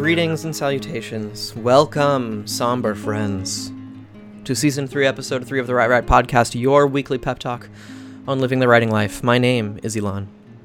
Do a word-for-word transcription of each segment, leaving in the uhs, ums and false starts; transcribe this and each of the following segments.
Greetings and salutations. Welcome, somber friends, to Season three, Episode three of the Write Right Podcast, your weekly pep talk on living the writing life. My name is Elon.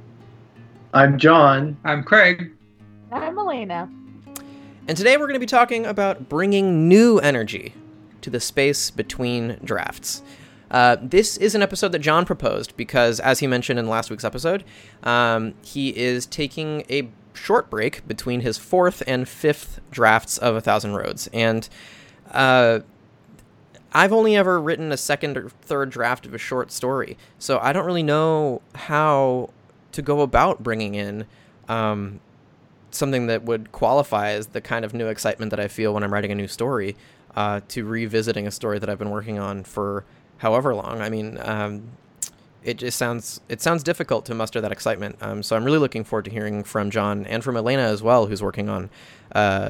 I'm John. I'm Craig. I'm Elena. And today we're going to be talking about bringing new energy to the space between drafts. Uh, this is an episode that John proposed because, as he mentioned in last week's episode, um, he is taking a short break between his fourth and fifth drafts of A Thousand Roads. And uh, I've only ever written a second or third draft of a short story, so I don't really know how to go about bringing in um, something that would qualify as the kind of new excitement that I feel when I'm writing a new story uh, to revisiting a story that I've been working on for however long. I mean, um, it just sounds it sounds difficult to muster that excitement. Um, so I'm really looking forward to hearing from John and from Elena as well, who's working on uh,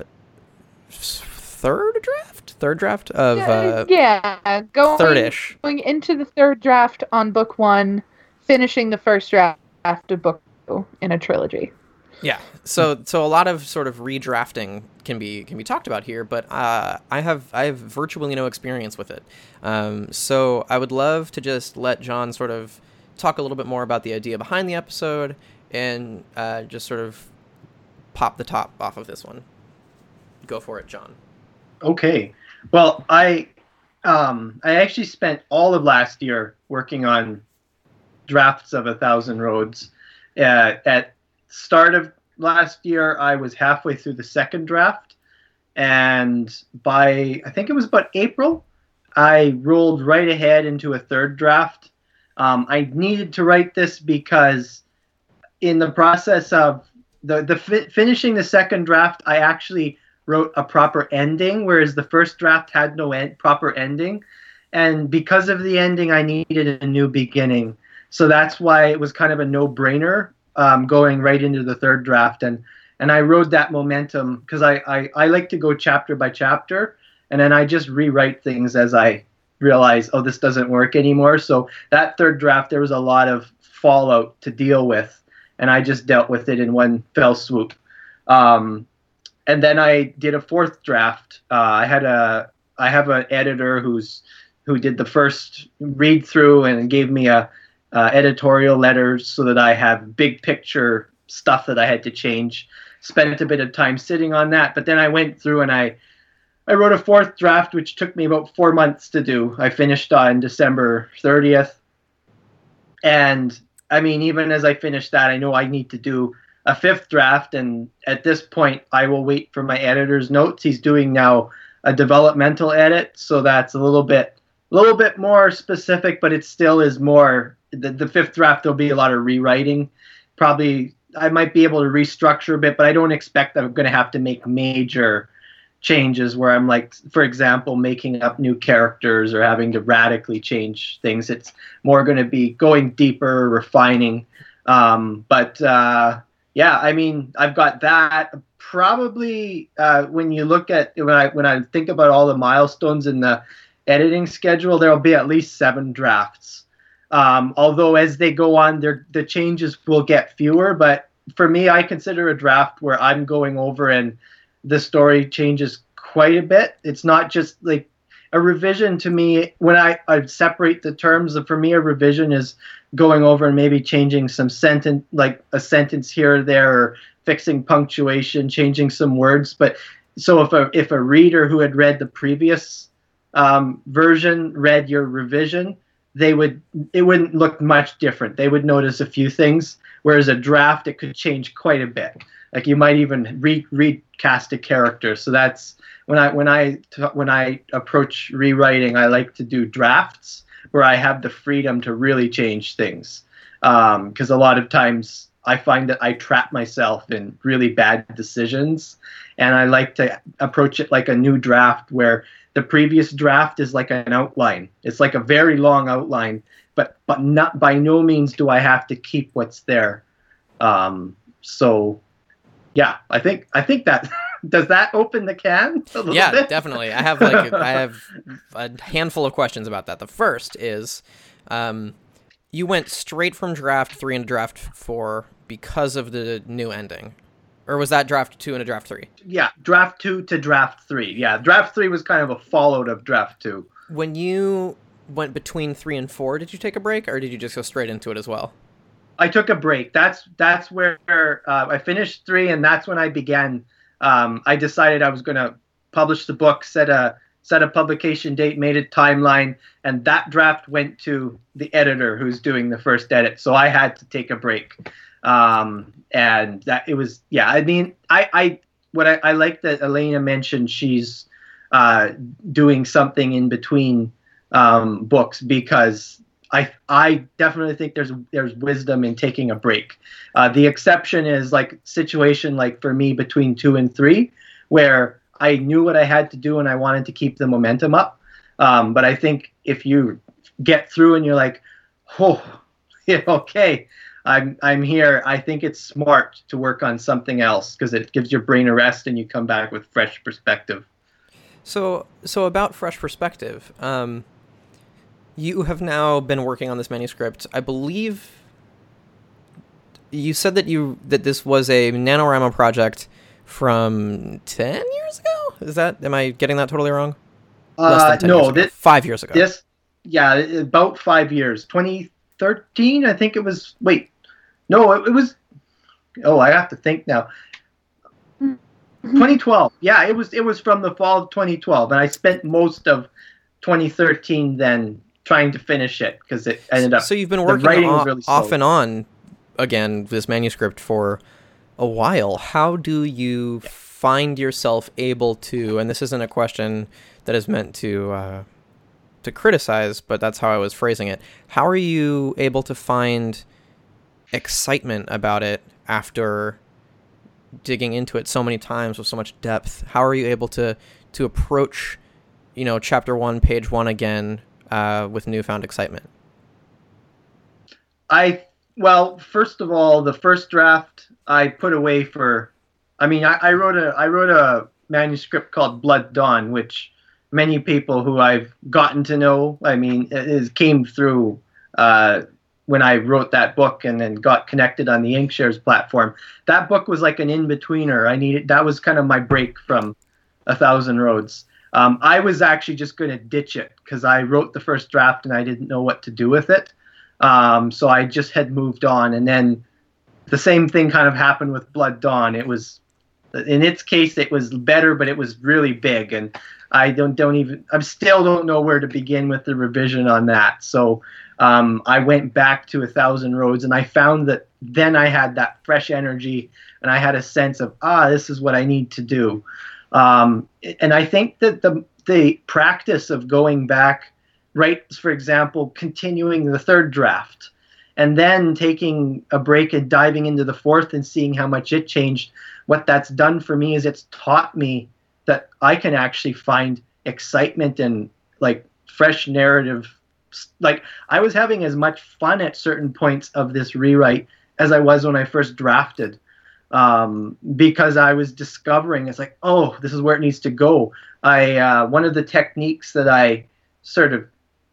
third draft, third draft of uh, yeah, going third-ish. going into the third draft on book one, finishing the first draft of book two in a trilogy. Yeah, so so a lot of sort of redrafting can be can be talked about here, but uh, I have I have virtually no experience with it. Um, so I would love to just let John sort of talk a little bit more about the idea behind the episode and uh, just sort of pop the top off of this one. Go for it, John. Okay. Well, I um, I actually spent all of last year working on drafts of A Thousand Roads. Uh, at start of last year, I was halfway through the second draft, and by I think it was about April, I rolled right ahead into a third draft. Um, I needed to write this because in the process of the the fi- finishing the second draft, I actually wrote a proper ending, whereas the first draft had no end, proper ending, and because of the ending, I needed a new beginning. So that's why it was kind of a no-brainer. Um, going right into the third draft, and and I rode that momentum because I, I, I like to go chapter by chapter, and then I just rewrite things as I realize, oh, this doesn't work anymore. So that third draft, there was a lot of fallout to deal with, and I just dealt with it in one fell swoop. Um, and then I did a fourth draft. Uh, I had a I have an editor who's who did the first read through and gave me a Uh, editorial letters so that I have big picture stuff that I had to change. Spent a bit of time sitting on that, but then I went through and I I wrote a fourth draft, which took me about four months to do. I finished on December thirtieth. And I mean, even as I finished that, I know I need to do a fifth draft. And at this point, I will wait for my editor's notes. He's doing now a developmental edit. So that's a little bit, a little bit more specific, but it still is more. The, the fifth draft, there'll be a lot of rewriting. Probably I might be able to restructure a bit, but I don't expect that I'm going to have to make major changes where I'm like, for example, making up new characters or having to radically change things. It's more going to be going deeper, refining. Um, but uh, yeah, I mean, I've got that. Probably uh, when you look at, when I, when I think about all the milestones in the editing schedule, there'll be at least seven drafts. Um, although as they go on, the changes will get fewer. But for me, I consider a draft where I'm going over and the story changes quite a bit. It's not just like a revision to me. When I, I separate the terms, for me, a revision is going over and maybe changing some sentence, like a sentence here or there, or fixing punctuation, changing some words. But so if a, if a reader who had read the previous um, version read your revision, they would it wouldn't look much different. They would notice a few things, whereas a draft, it could change quite a bit. Like you might even re- recast a character. So that's when I when I when I approach rewriting, I like to do drafts where I have the freedom to really change things. Because um, a lot of times I find that I trap myself in really bad decisions, and I like to approach it like a new draft where the previous draft is like an outline. It's like a very long outline, but but not by no means do I have to keep what's there. Um, so, yeah, I think I think that does that open the can a little yeah, bit? Definitely. I have like I have a handful of questions about that. The first is, um, you went straight from draft three into draft four because of the new ending. Or was that draft two and a draft three? Yeah, draft two to draft three. Yeah, draft three was kind of a fallout of draft two. When you went between three and four, did you take a break, or did you just go straight into it as well? I took a break. That's that's where uh, I finished three, and that's when I began. Um, I decided I was going to publish the book, set a set a publication date, made a timeline, and that draft went to the editor who's doing the first edit. So I had to take a break. Um, and that it was, yeah, I mean, I, I, what I, I like that Elena mentioned, she's, uh, doing something in between, um, books, because I, I definitely think there's, there's wisdom in taking a break. Uh, the exception is like situation, like for me between two and three, where I knew what I had to do and I wanted to keep the momentum up. Um, but I think if you get through and you're like, oh, yeah, okay, I'm I'm here. I think it's smart to work on something else because it gives your brain a rest and you come back with fresh perspective. So so about fresh perspective, um, you have now been working on this manuscript. I believe you said that you that this was a NaNoWriMo project from ten years ago. Is that am I getting that totally wrong? Uh, no, this, five years ago. This yeah, about five years. twenty thirteen, I think it was. Wait. No, it, it was. Oh, I have to think now. twenty twelve. Yeah, it was. It was from the fall of twenty twelve, and I spent most of twenty thirteen then trying to finish it because it ended up. So you've been working off, really off and on again this manuscript for a while. How do you find yourself able to? And this isn't a question that is meant to uh, to criticize, but that's how I was phrasing it. How are you able to find excitement about it after digging into it so many times with so much depth? How are you able to to approach, you know, chapter one, page one again uh, with newfound excitement? I well, first of all, the first draft I put away for. I mean, I, I wrote a I wrote a manuscript called Blood Dawn, which many people who I've gotten to know, I mean, it, it came through. Uh, when I wrote that book and then got connected on the Inkshares platform. That book was like an in-betweener. I needed, that was kind of my break from A Thousand Roads. Um, I was actually just going to ditch it because I wrote the first draft and I didn't know what to do with it. Um, so I just had moved on. And then the same thing kind of happened with Blood Dawn. It was, in its case, it was better, but it was really big. And I don't, don't even, I still don't know where to begin with the revision on that. So Um, I went back to A Thousand Roads, and I found that then I had that fresh energy, and I had a sense of, ah, this is what I need to do. Um, and I think that the the practice of going back, right, for example, continuing the third draft, and then taking a break and diving into the fourth and seeing how much it changed, what that's done for me is it's taught me that I can actually find excitement and, like, fresh narrative. Like, I was having as much fun at certain points of this rewrite as I was when I first drafted, um, because I was discovering, it's like, oh, this is where it needs to go. I uh, one of the techniques that I sort of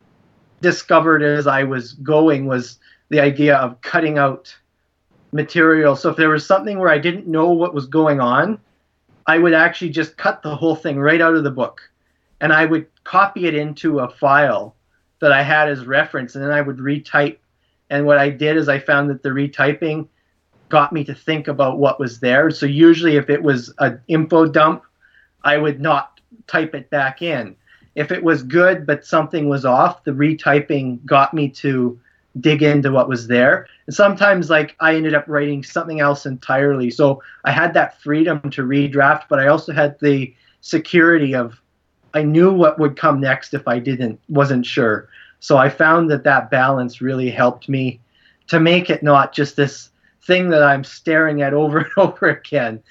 discovered as I was going was the idea of cutting out material. So if there was something where I didn't know what was going on, I would actually just cut the whole thing right out of the book, and I would copy it into a file that I had as reference, and then I would retype. And what I did is I found that the retyping got me to think about what was there. So usually if it was an info dump, I would not type it back in. If it was good but something was off, the retyping got me to dig into what was there. And sometimes, like, I ended up writing something else entirely. So I had that freedom to redraft, but I also had the security of I knew what would come next if I didn't, wasn't sure. So I found that that balance really helped me to make it not just this thing that I'm staring at over and over again.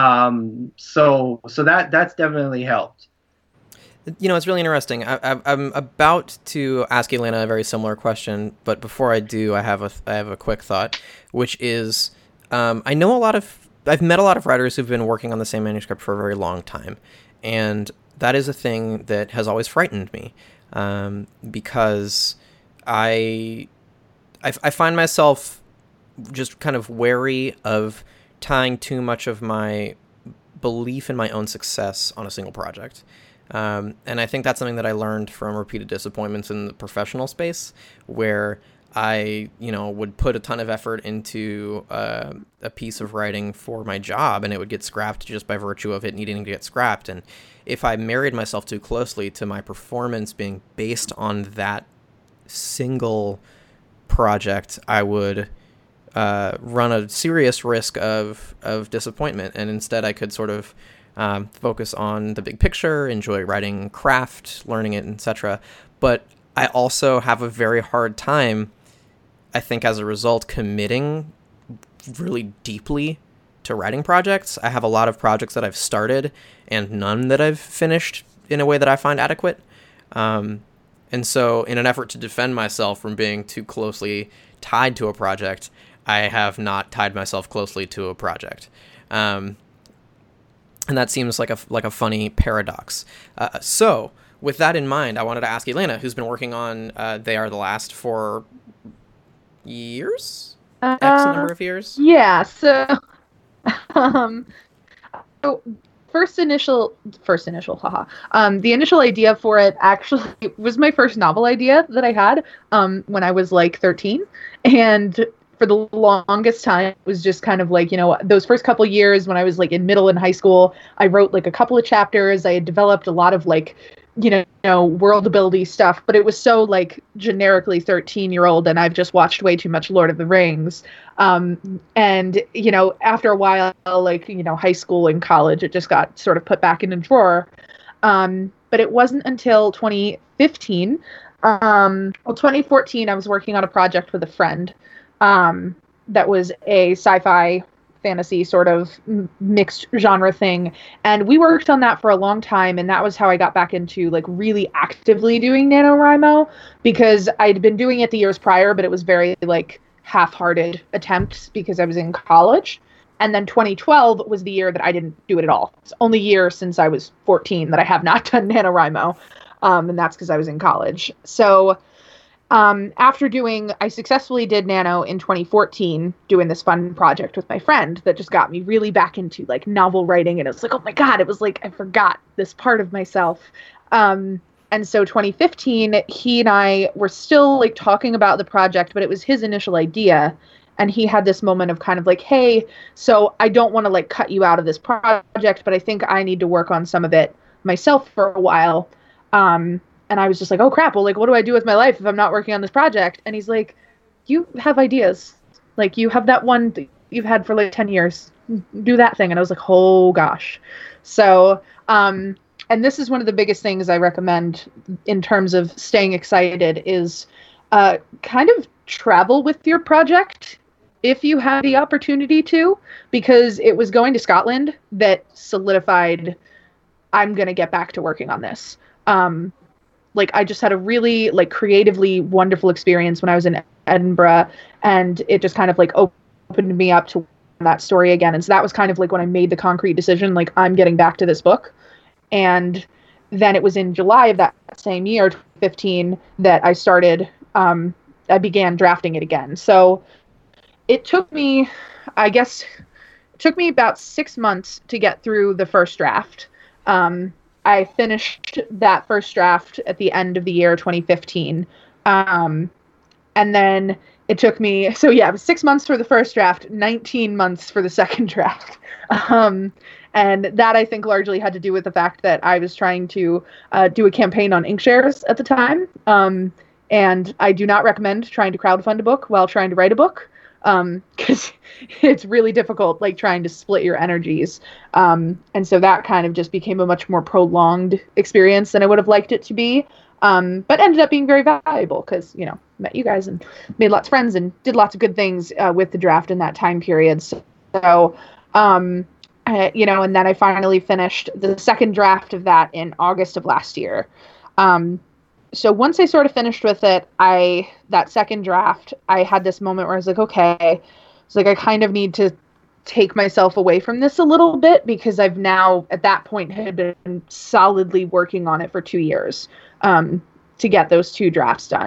Um, so so that that's definitely helped. You know, it's really interesting. I, I, I'm about to ask Elena a very similar question, but before I do, I have a I have a quick thought, which is um, I know a lot of I've met a lot of writers who've been working on the same manuscript for a very long time, and that is a thing that has always frightened me, um, because I, I I find myself just kind of wary of tying too much of my belief in my own success on a single project. Um, and I think that's something that I learned from repeated disappointments in the professional space, where I, you know, would put a ton of effort into uh, a piece of writing for my job, and it would get scrapped just by virtue of it needing to get scrapped. And if I married myself too closely to my performance being based on that single project, I would uh, run a serious risk of of disappointment. And instead, I could sort of um, focus on the big picture, enjoy writing craft, learning it, et cetera. But I also have a very hard time, I think, as a result, committing really deeply to writing projects. I have a lot of projects that I've started and none that I've finished in a way that I find adequate. Um, and so in an effort to defend myself from being too closely tied to a project, I have not tied myself closely to a project. Um, and that seems like a, like a funny paradox. Uh, so with that in mind, I wanted to ask Elena, who's been working on uh, They Are the Last for years? Uh, X number of years? Yeah, so, um, so first initial, first initial, haha. Um, the initial idea for it actually was my first novel idea that I had um, when I was like thirteen. And for the longest time, it was just kind of like, you know, those first couple years when I was like in middle and high school, I wrote like a couple of chapters. I had developed a lot of like, you know, you know, world ability stuff, but it was so like generically thirteen year old, and I've just watched way too much Lord of the Rings. Um, and, you know, after a while, like, you know, high school and college, it just got sort of put back in a drawer. Um, but it wasn't until twenty fifteen, um, well, twenty fourteen, I was working on a project with a friend, um, that was a sci-fi fantasy sort of mixed genre thing. And we worked on that for a long time. And that was how I got back into like really actively doing NaNoWriMo, because I'd been doing it the years prior, but it was very like half-hearted attempts because I was in college. And then twenty twelve was the year that I didn't do it at all. It's the only year since I was fourteen that I have not done NaNoWriMo. Um, and that's because I was in college. So Um, after doing, I successfully did Nano in twenty fourteen, doing this fun project with my friend that just got me really back into like novel writing. And it was like, oh my God, it was like, I forgot this part of myself. Um, and so twenty fifteen, he and I were still like talking about the project, but it was his initial idea. And he had this moment of kind of like, hey, so I don't want to like cut you out of this project, but I think I need to work on some of it myself for a while. Um, And I was just like, oh, crap. Well, like, what do I do with my life if I'm not working on this project? And he's like, you have ideas. Like, you have that one th- you've had for like ten years. Do that thing. And I was like, oh, gosh. So, um, and this is one of the biggest things I recommend in terms of staying excited is uh, kind of travel with your project if you have the opportunity to, because it was going to Scotland that solidified I'm going to get back to working on this. Um, Like, I just had a really, like, creatively wonderful experience when I was in Edinburgh, and it just kind of, like, opened me up to that story again. And so that was kind of, like, when I made the concrete decision, like, I'm getting back to this book. And then it was in July of that same year, twenty fifteen, that I started, um, I began drafting it again. So it took me, I guess, it took me about six months to get through the first draft. Um, I finished that first draft at the end of the year, twenty fifteen. Um, and then it took me, so yeah, it was six months for the first draft, nineteen months for the second draft. Um, and that I think largely had to do with the fact that I was trying to uh, do a campaign on Inkshares at the time. Um, and I do not recommend trying to crowdfund a book while trying to write a book. Um, cause it's really difficult, like trying to split your energies. Um, and so that kind of just became a much more prolonged experience than I would have liked it to be. Um, but ended up being very valuable because, you know, met you guys and made lots of friends and did lots of good things, uh, with the draft in that time period. So, um, uh, you know, and then I finally finished the second draft of that in August of last year. Um, So once I sort of finished with it, I, that second draft, I had this moment where I was like, okay, it's like, I kind of need to take myself away from this a little bit because I've now at that point had been solidly working on it for two years, um, to get those two drafts done.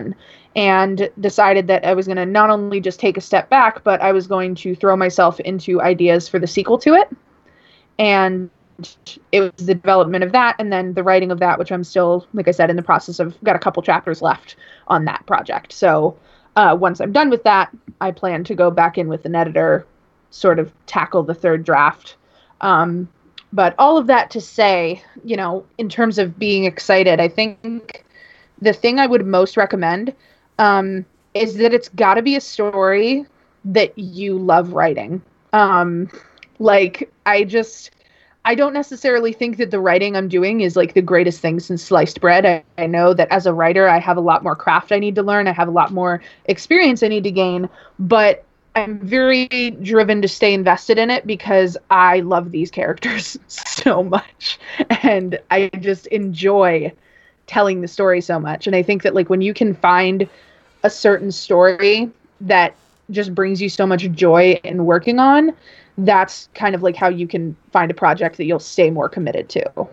and decided that I was going to not only just take a step back, but I was going to throw myself into ideas for the sequel to it. And it was the development of that and then the writing of that, which I'm still, like I said, in the process of, got a couple chapters left on that project. So uh, once I'm done with that, I plan to go back in with an editor, sort of tackle the third draft. Um, but all of that to say, you know, in terms of being excited, I think the thing I would most recommend um, is that it's got to be a story that you love writing. Um, like, I just, I don't necessarily think that the writing I'm doing is like the greatest thing since sliced bread. I, I know that as a writer, I have a lot more craft I need to learn. I have a lot more experience I need to gain, but I'm very driven to stay invested in it because I love these characters so much. And I just enjoy telling the story so much. And I think that like when you can find a certain story that just brings you so much joy in working on, that's kind of like how you can find a project that you'll stay more committed to.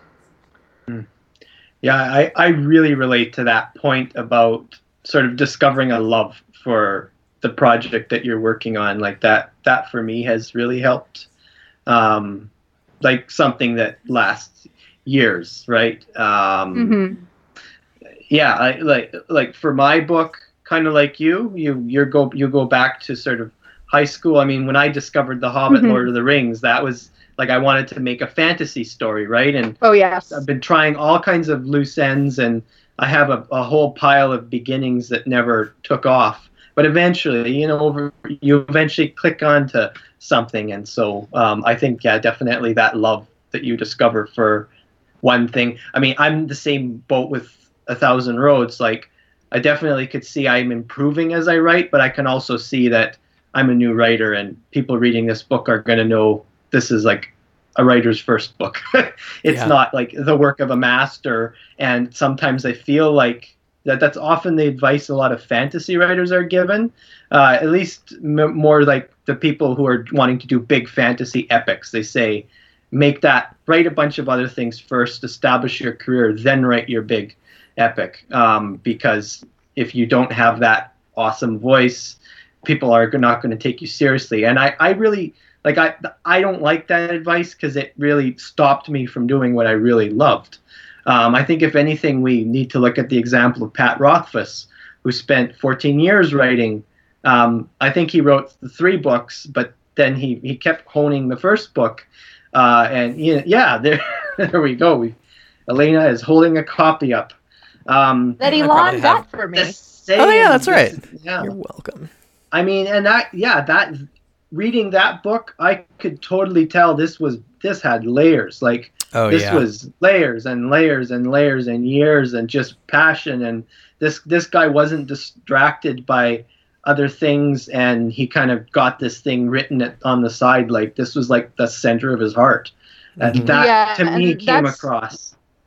Yeah, I, I really relate to that point about sort of discovering a love for the project that you're working on. Like that, that for me has really helped. Um, like something that lasts years, right? Um, mm-hmm. Yeah, I, like like for my book, kind of like you, you you go you go back to sort of high school. I mean, when I discovered The Hobbit, mm-hmm. Lord of the Rings, that was like I wanted to make a fantasy story, right? And oh yes, I've been trying all kinds of loose ends, and I have a, a whole pile of beginnings that never took off. But eventually, you know, over, you eventually click onto something, and so um, I think, yeah, definitely that love that you discover for one thing. I mean, I'm the same boat with A Thousand Roads. Like, I definitely could see I'm improving as I write, but I can also see that I'm a new writer, and people reading this book are going to know this is like a writer's first book. It's yeah. not like the work of a master. And sometimes I feel like that that's often the advice a lot of fantasy writers are given, uh, at least m- more like the people who are wanting to do big fantasy epics. They say, make that, write a bunch of other things first, establish your career, then write your big epic. Um, because if you don't have that awesome voice, people are not going to take you seriously. And I, I really, like, I, I don't like that advice because it really stopped me from doing what I really loved. Um, I think if anything, we need to look at the example of Pat Rothfuss, who spent fourteen years writing. Um, I think he wrote the three books, but then he, he kept honing the first book. Uh, and you know, yeah, there there we go. We, Elena is holding a copy up. Um, that Elon got for me. Oh yeah, that's right. Yeah. You're welcome. I mean, and that, yeah, that reading that book, I could totally tell this was this had layers. Like, oh, this yeah. was layers and layers and layers and years and just passion. And this this guy wasn't distracted by other things, and he kind of got this thing written on the side. Like, this was like the center of his heart. And mm-hmm. that yeah, to me came across.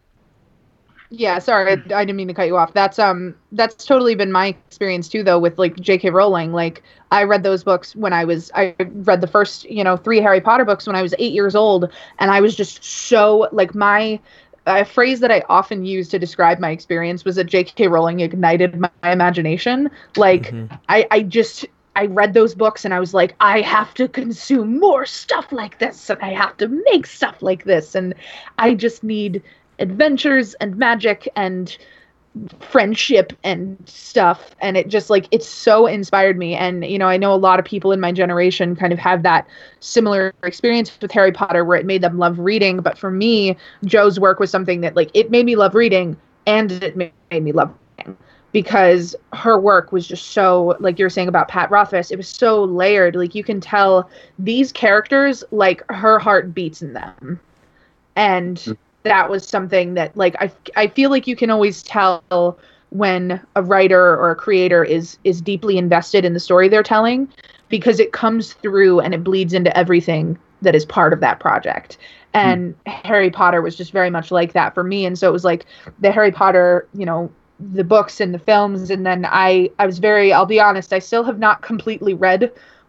Yeah, sorry, I, I didn't mean to cut you off. That's um, that's totally been my experience too, though, with like J K Rowling. Like, I read those books when I was, I read the first, you know, three Harry Potter books when I was eight years old, and I was just so like my. A phrase that I often use to describe my experience was that J K Rowling ignited my imagination. Like, mm-hmm. I, I just. I read those books and I was like, I have to consume more stuff like this, and I have to make stuff like this, and I just need adventures and magic and friendship and stuff. And it just like, it so inspired me. And, you know, I know a lot of people in my generation kind of have that similar experience with Harry Potter where it made them love reading. But for me, Jo's work was something that like, it made me love reading and it made me love reading. Because her work was just so, like you're saying about Pat Rothfuss, it was so layered. Like, you can tell these characters, like, her heart beats in them. And mm. that was something that, like, I, I feel like you can always tell when a writer or a creator is is deeply invested in the story they're telling, because it comes through and it bleeds into everything that is part of that project. And mm. Harry Potter was just very much like that for me. And so it was like the Harry Potter, you know, the books and the films, and then I I was very, I'll be honest, I still have not completely read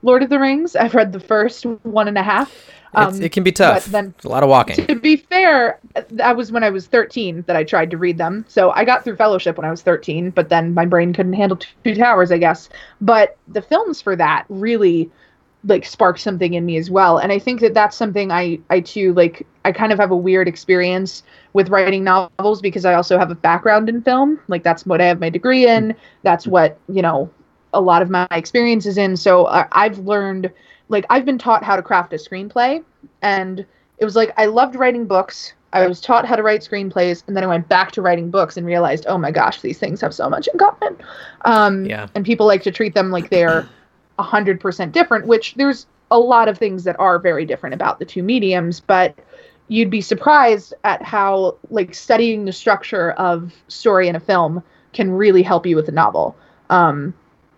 Lord of the Rings. I've read the first one and a half. Um, it's, it can be tough. Then, it's a lot of walking. To be fair, that was when I was thirteen that I tried to read them. So I got through Fellowship when I was thirteen, but then my brain couldn't handle Two Towers, I guess. But the films for that really like sparked something in me as well. And I think that that's something I, I too, like, I kind of have a weird experience with writing novels because I also have a background in film. Like, that's what I have my degree in. That's what, you know, a lot of my experience is in. So uh, I've learned, like, I've been taught how to craft a screenplay. And it was like, I loved writing books. I was taught how to write screenplays. And then I went back to writing books and realized, oh my gosh, these things have so much in common. Um, yeah. And people like to treat them like they're one hundred percent different, which there's a lot of things that are very different about the two mediums, but you'd be surprised at how, like, studying the structure of story in a film can really help you with a novel. Um,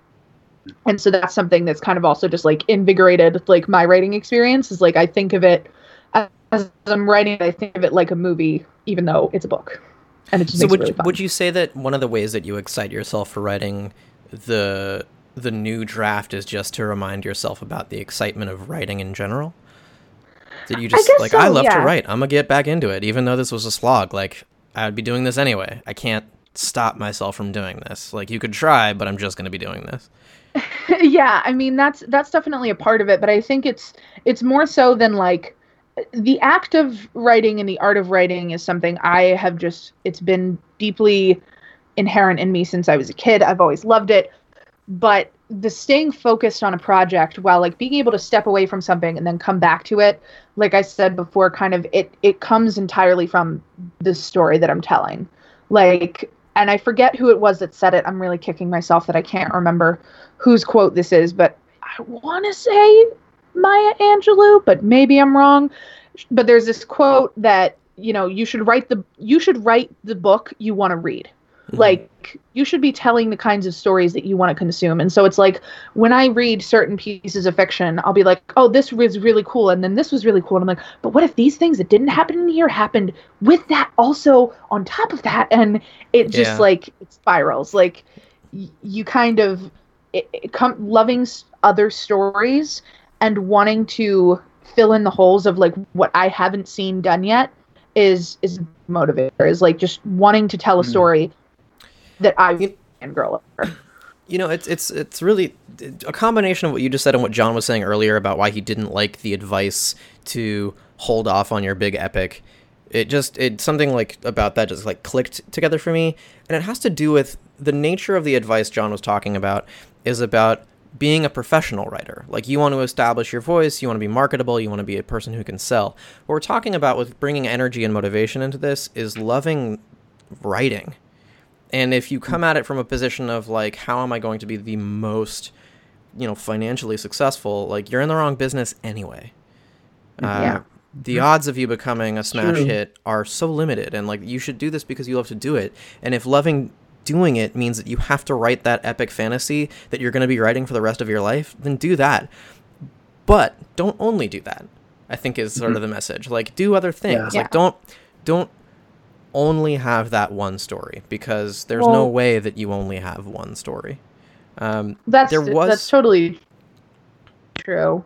and so that's something that's kind of also just, like, invigorated, like, my writing experience is, like, I think of it as I'm writing, I think of it like a movie, even though it's a book. And it just so makes would, it really fun. Would you say that one of the ways that you excite yourself for writing the the new draft is just to remind yourself about the excitement of writing in general? Did you just I like, so, I love yeah. to write, I'm gonna get back into it, even though this was a slog, like, I'd be doing this anyway. I can't stop myself from doing this. Like, you could try, but I'm just gonna be doing this. Yeah, I mean, that's that's definitely a part of it, but I think it's it's more so than, like, the act of writing and the art of writing is something I have just, it's been deeply inherent in me since I was a kid. I've always loved it. But the staying focused on a project while, like, being able to step away from something and then come back to it, like I said before, kind of it it comes entirely from the story that I'm telling. Like, and I forget who it was that said it. I'm really kicking myself that I can't remember whose quote this is, but I want to say Maya Angelou, but maybe I'm wrong. But there's this quote that, you know, you should write the you should write the book you want to read. Mm-hmm. Like, you should be telling the kinds of stories that you want to consume. And so it's like, when I read certain pieces of fiction, I'll be like, oh, this was really cool. And then this was really cool. And I'm like, but what if these things that didn't happen in here happened with that also on top of that? And it just, yeah. like, it spirals. Like, y- you kind of it, it come, loving other stories and wanting to fill in the holes of, like, what I haven't seen done yet is is a motivator. Is, like, just wanting to tell a story that I you, can girl over. You know, it's it's it's really a combination of what you just said and what John was saying earlier about why he didn't like the advice to hold off on your big epic. It just it something like about that just like clicked together for me, and it has to do with the nature of the advice John was talking about is about being a professional writer. Like, you want to establish your voice, you want to be marketable, you want to be a person who can sell. What we're talking about with bringing energy and motivation into this is loving writing. And if you come at it from a position of, like, how am I going to be the most, you know, financially successful, like, you're in the wrong business anyway. Uh, yeah. The odds of you becoming a smash True. hit are so limited. And, like, you should do this because you love to do it. And if loving doing it means that you have to write that epic fantasy that you're going to be writing for the rest of your life, then do that. But don't only do that, I think is sort mm-hmm. of the message. Like, do other things. Yeah. Like, don't don't... only have that one story, because there's well, no way that you only have one story. Um, that's there was, that's totally true.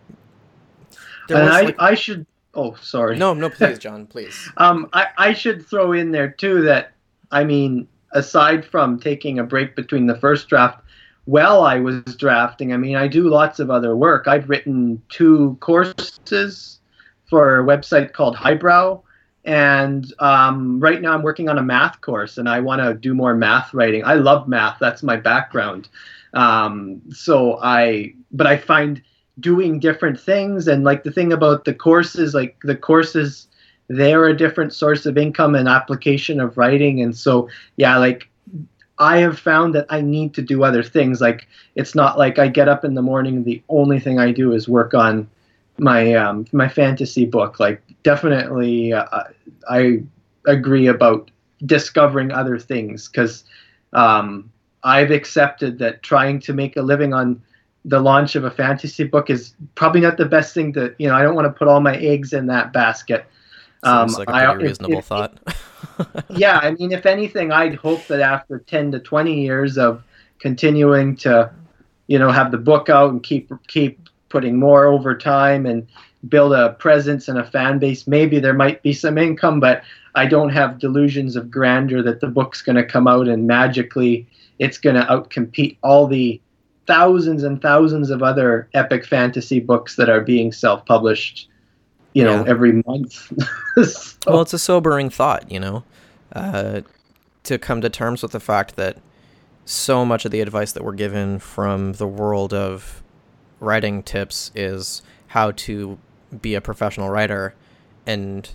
There and was, I, like, I should. Oh, sorry. no, no, please, John, please. um, I, I should throw in there too that, I mean, aside from taking a break between the first draft, while I was drafting, I mean, I do lots of other work. I've written two courses for a website called Highbrow. And um, right now I'm working on a math course, and I want to do more math writing. I love math. That's my background. Um, so I, but I find doing different things, and, like, the thing about the courses, like, the courses, they're a different source of income and application of writing. And so, yeah, like, I have found that I need to do other things. Like, it's not like I get up in the morning, the only thing I do is work on my um my fantasy book. Like, definitely uh, I agree about discovering other things, because um I've accepted that trying to make a living on the launch of a fantasy book is probably not the best thing to, you know, I don't want to put all my eggs in that basket. Sounds um like a pretty I, reasonable if, if, thought. yeah, I mean, if anything, I'd hope that after ten to twenty years of continuing to you know, have the book out and keep keep putting more over time and build a presence and a fan base. Maybe there might be some income, but I don't have delusions of grandeur that the book's going to come out and magically it's going to outcompete all the thousands and thousands of other epic fantasy books that are being self-published, you know, yeah. every month. So. Well, it's a sobering thought, you know, uh, to come to terms with the fact that so much of the advice that we're given from the world of writing tips is how to be a professional writer, and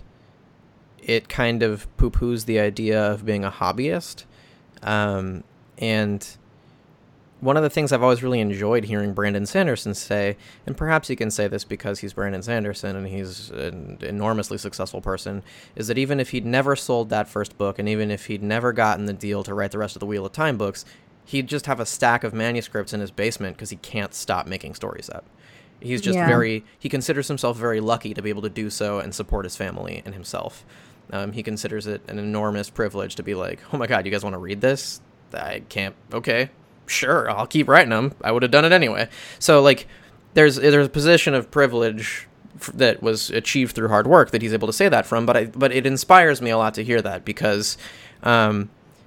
it kind of poo-poos the idea of being a hobbyist. Um, and one of the things I've always really enjoyed hearing Brandon Sanderson say, and perhaps he can say this because he's Brandon Sanderson and he's an enormously successful person, is that even if he'd never sold that first book, and even if he'd never gotten the deal to write the rest of the Wheel of Time books, he'd just have a stack of manuscripts in his basement because he can't stop making stories up. He's just yeah. very, he considers himself very lucky to be able to do so and support his family and himself. Um, he considers it an enormous privilege to be like, oh my God, you guys want to read this? I can't, okay, sure, I'll keep writing them. I would have done it anyway. So like, there's there's a position of privilege f- that was achieved through hard work that he's able to say that from, but I but it inspires me a lot to hear that, because um,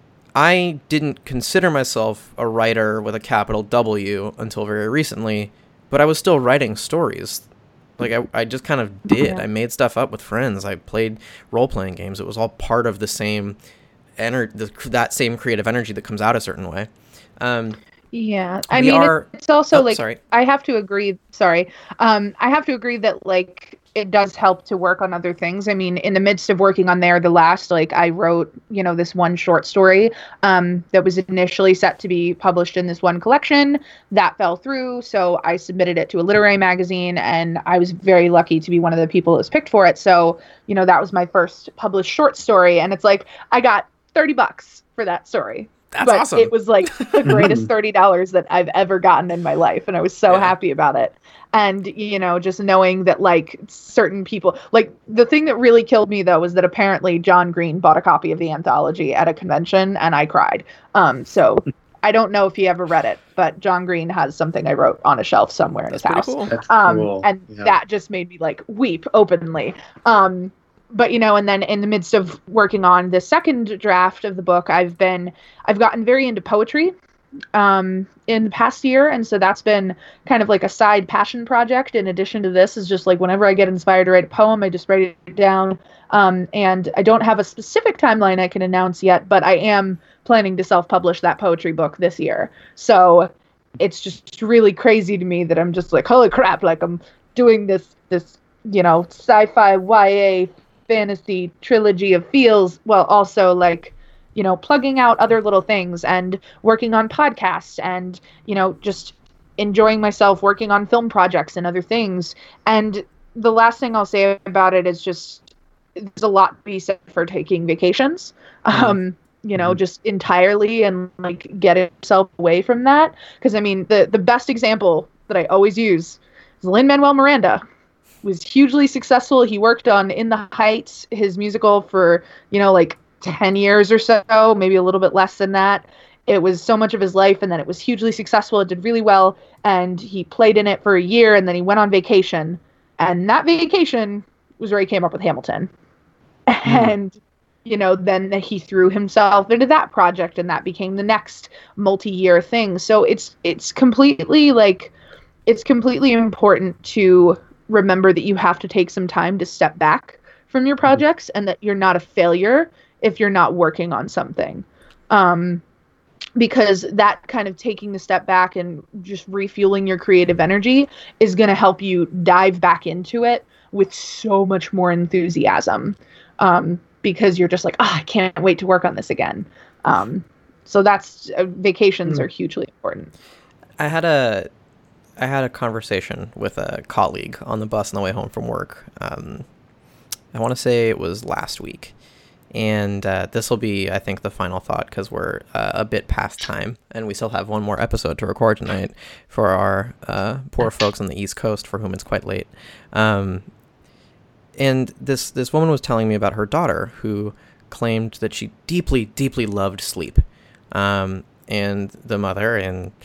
I didn't consider myself a writer with a capital W until very recently, but I was still writing stories. Like, I, I just kind of did. I made stuff up with friends. I played role-playing games. It was all part of the same ener- the, that same creative energy that comes out a certain way. Um, yeah. I mean, are, it's also, oh, like, sorry. I have to agree, sorry. Um, I have to agree that, like, it does help to work on other things. I mean, in the midst of working on There the Last, like, I wrote, you know, this one short story um, that was initially set to be published in this one collection. That fell through, so I submitted it to a literary magazine, and I was very lucky to be one of the people that was picked for it. So, you know, that was my first published short story, and it's like, I got thirty bucks for that story. That's but awesome. It was like the greatest thirty dollars that I've ever gotten in my life, and I was so yeah. happy about it. And, you know, just knowing that, like, certain people, like, the thing that really killed me, though, was that apparently John Green bought a copy of the anthology at a convention, and I cried. Um, so I don't know if he ever read it, but John Green has something I wrote on a shelf somewhere in That's his house. Cool. That's um, cool. And yeah. that just made me, like, weep openly. Um, but, you know, and then in the midst of working on the second draft of the book, I've been, I've gotten very into poetry. Um, in the past year, and so that's been kind of like a side passion project. In addition to this, is just like whenever I get inspired to write a poem, I just write it down. Um, and I don't have a specific timeline I can announce yet, but I am planning to self-publish that poetry book this year. So it's just really crazy to me that I'm just like, holy crap! Like I'm doing this, this you know, sci-fi Y A fantasy trilogy of feels, while also like, you know, plugging out other little things and working on podcasts and, you know, just enjoying myself working on film projects and other things. And the last thing I'll say about it is just, there's a lot to be said for taking vacations, mm-hmm. um, you know, mm-hmm. just entirely, and like getting yourself away from that. Because I mean, the, the best example that I always use is Lin-Manuel Miranda. Was hugely successful. He worked on In the Heights, his musical, for, you know, like ten years or so, maybe a little bit less than that. It was so much of his life, and then it was hugely successful. It did really well, and he played in it for a year, and then he went on vacation, and that vacation was where he came up with Hamilton. Mm. And, you know, then he threw himself into that project, and that became the next multi-year thing. So it's it's completely, like, it's completely important to remember that you have to take some time to step back from your projects, and that you're not a failure if you're not working on something. Um, because that kind of taking the step back and just refueling your creative energy is going to help you dive back into it with so much more enthusiasm. Um, because you're just like, oh, I can't wait to work on this again. Um, so that's, uh, vacations mm. are hugely important. I had a, I had a conversation with a colleague on the bus on the way home from work. Um, I want to say it was last week. And uh, this will be, I think, the final thought, because we're uh, a bit past time, and we still have one more episode to record tonight for our uh, poor folks on the East Coast for whom it's quite late. Um, and this this woman was telling me about her daughter, who claimed that she deeply, deeply loved sleep. Um, and the mother, in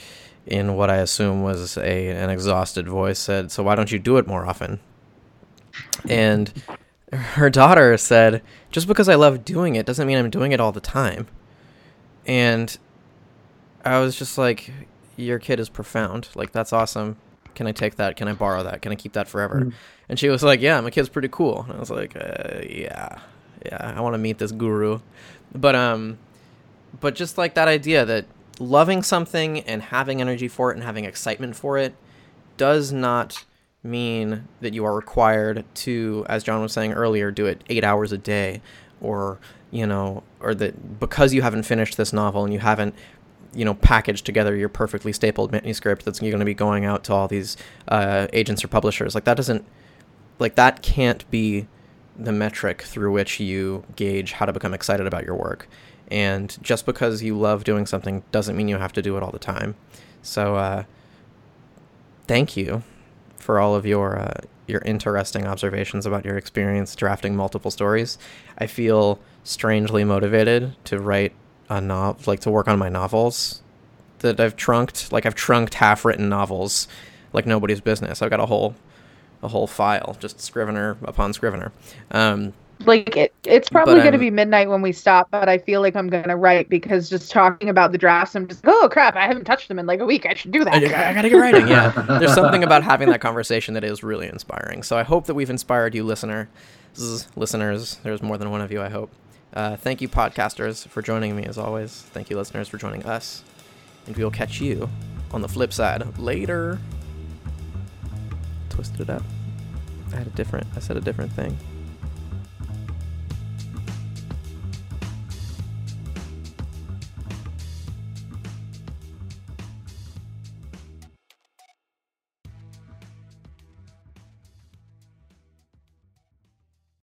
in what I assume was a an exhausted voice, said, "So why don't you do it more often?" And her daughter said, "Just because I love doing it doesn't mean I'm doing it all the time." And I was just like, your kid is profound. Like, that's awesome. Can I take that? Can I borrow that? Can I keep that forever? Mm. And she was like, yeah, my kid's pretty cool. And I was like, uh, yeah, yeah, I want to meet this guru. But, um, but just like that idea that loving something and having energy for it and having excitement for it does not mean that you are required to, as John was saying earlier, do it eight hours a day, or, you know, or that because you haven't finished this novel and you haven't, you know, packaged together your perfectly stapled manuscript that's going to be going out to all these uh, agents or publishers. Like, that doesn't, like, that can't be the metric through which you gauge how to become excited about your work. And just because you love doing something doesn't mean you have to do it all the time. So, uh, thank you for all of your uh, your interesting observations about your experience drafting multiple stories. I feel strangely motivated to write a novel, like to work on my novels that I've trunked. Like, I've trunked half-written novels like nobody's business. I've got a whole a whole file, just Scrivener upon Scrivener. Um, like it, it's probably going to be midnight when we stop, but I feel like I'm going to write, because just talking about the drafts, I'm just, oh crap, I haven't touched them in like a week. I should do that. I, I got to get writing. Yeah, there's something about having that conversation that is really inspiring. So I hope that we've inspired you, listener, listeners. There's more than one of you, I hope. Uh, thank you, podcasters, for joining me as always. Thank you, listeners, for joining us. And we will catch you on the flip side later. Twisted it up. I had a different, I said a different thing.